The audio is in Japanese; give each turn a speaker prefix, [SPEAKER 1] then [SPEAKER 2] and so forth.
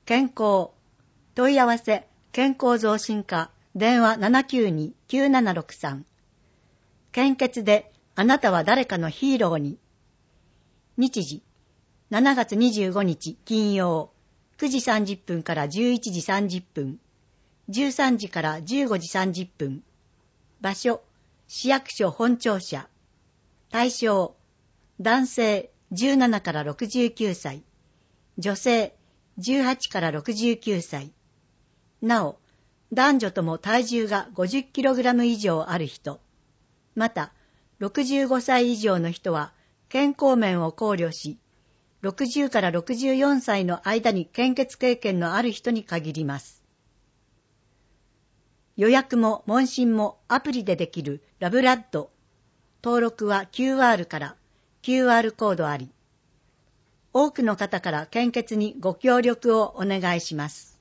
[SPEAKER 1] 健康。問い合わせ、健康増進課、電話 792-9763。献血であなたは誰かのヒーローに。日時、7月25日金曜、9時30分から11時30分、13時から15時30分。場所、市役所本庁舎。対象、男性17から69歳、女性18から69歳。なお、男女とも体重が 50kg 以上ある人、また65歳以上の人は健康面を考慮し、60から64歳の間に献血経験のある人に限ります。予約も問診もアプリでできるラブラッド。登録は QR から QR コードあり。多くの方から献血にご協力をお願いします。